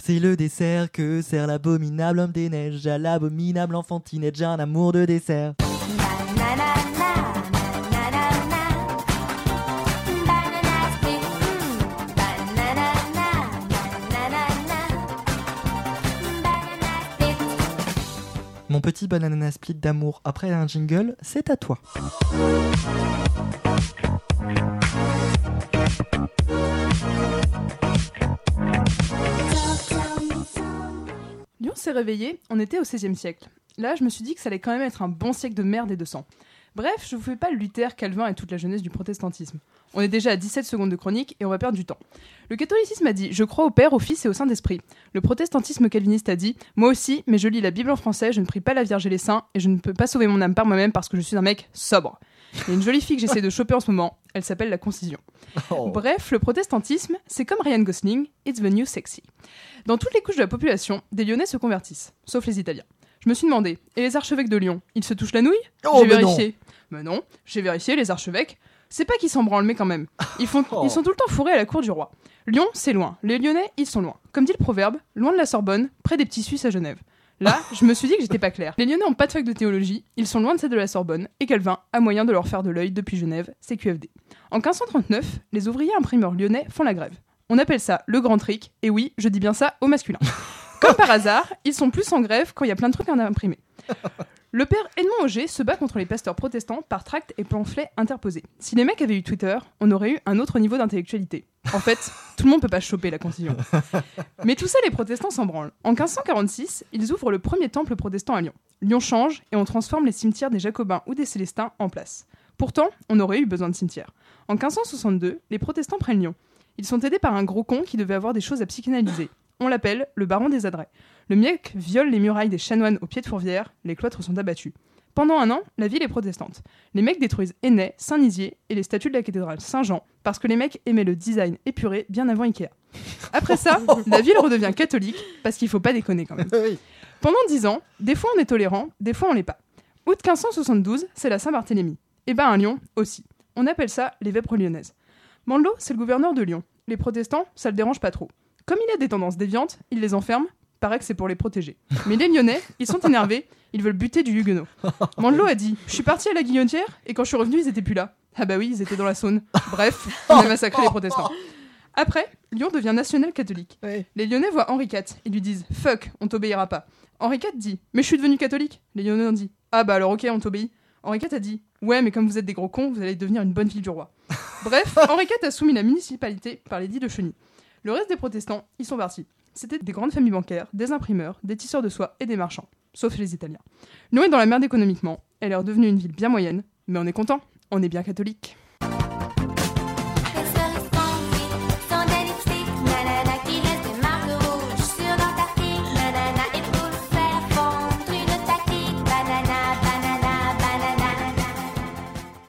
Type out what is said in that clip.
C'est le dessert que sert l'abominable homme des neiges à l'abominable enfantinette, j'ai un amour de dessert. Mon petit banana split d'amour après un jingle, c'est à toi. Lyon s'est réveillé, on était au XVIe siècle. Là, je me suis dit que ça allait quand même être un bon siècle de merde et de sang. Bref, je vous fais pas Luther, Calvin et toute la jeunesse du protestantisme. On est déjà à 17 secondes de chronique et on va perdre du temps. Le catholicisme a dit « Je crois au Père, au Fils et au Saint-Esprit ». Le protestantisme calviniste a dit « Moi aussi, mais je lis la Bible en français, je ne prie pas la Vierge et les saints et je ne peux pas sauver mon âme par moi-même parce que je suis un mec sobre ». Il y a une jolie fille que j'essaie de choper en ce moment, elle s'appelle la Concision. Oh. Bref, le protestantisme, c'est comme Ryan Gosling, it's the new sexy. Dans toutes les couches de la population, des Lyonnais se convertissent, sauf les Italiens. Je me suis demandé, et les archevêques de Lyon, ils se touchent la nouille ? Oh, J'ai mais vérifié. Mais non, j'ai vérifié, les archevêques, c'est pas qu'ils s'en branlent, mais quand même. Ils sont tout le temps fourrés à la cour du roi. Lyon, c'est loin. Les Lyonnais, ils sont loin. Comme dit le proverbe, loin de la Sorbonne, près des petits Suisses à Genève. Là, je me suis dit que j'étais pas claire. Les Lyonnais ont pas de fac de théologie, ils sont loin de celle de la Sorbonne, et Calvin a moyen de leur faire de l'œil depuis Genève, c'est QFD. En 1539, les ouvriers imprimeurs lyonnais font la grève. On appelle ça le grand trick, et oui, je dis bien ça au masculin. Comme par hasard, ils sont plus en grève quand il y a plein de trucs à imprimer. Le père Edmond Auger se bat contre les pasteurs protestants par tracts et pamphlets interposés. Si les mecs avaient eu Twitter, on aurait eu un autre niveau d'intellectualité. En fait, tout le monde peut pas choper la concision. Mais tout ça, les protestants s'en branlent. En 1546, ils ouvrent le premier temple protestant à Lyon. Lyon change et on transforme les cimetières des Jacobins ou des Célestins en place. Pourtant, on aurait eu besoin de cimetières. En 1562, les protestants prennent Lyon. Ils sont aidés par un gros con qui devait avoir des choses à psychanalyser. On l'appelle le baron des Adrets. Le mec viole les murailles des chanoines au pied de Fourvière, les cloîtres sont abattus. Pendant un an, la ville est protestante. Les mecs détruisent Énay, Saint-Nizier et les statues de la cathédrale Saint-Jean parce que les mecs aimaient le design épuré bien avant Ikea. Après ça, la ville redevient catholique parce qu'il faut pas déconner quand même. Oui. Pendant 10 ans, des fois on est tolérant, des fois on l'est pas. Août 1572, c'est la Saint-Barthélemy. Et ben à Lyon aussi. On appelle ça les vêpres lyonnaises. Mandelot, c'est le gouverneur de Lyon. Les protestants, ça le dérange pas trop. Comme il a des tendances déviantes, il les enferme. Paraît que c'est pour les protéger. Mais les Lyonnais, ils sont énervés, ils veulent buter du Huguenot. Mandelot a dit « Je suis parti à la guillotière et quand je suis revenu, ils étaient plus là. » Ah bah oui, ils étaient dans la Saône. Bref, on a massacré les protestants. Après, Lyon devient national catholique. Oui. Les Lyonnais voient Henri IV. Ils lui disent « Fuck, on t'obéira pas. » Henri IV dit « Mais je suis devenu catholique. » Les Lyonnais ont dit « Ah bah alors ok, on t'obéit. » Henri IV a dit « Ouais, mais comme vous êtes des gros cons, vous allez devenir une bonne fille du roi. » Bref, Henri IV a soumis la municipalité par l'édit de Cheny. Le reste des protestants, ils sont partis. C'était des grandes familles bancaires, des imprimeurs, des tisseurs de soie et des marchands. Sauf les Italiens. Lyon est dans la merde économiquement. Elle est redevenue une ville bien moyenne. Mais on est content, on est bien catholique.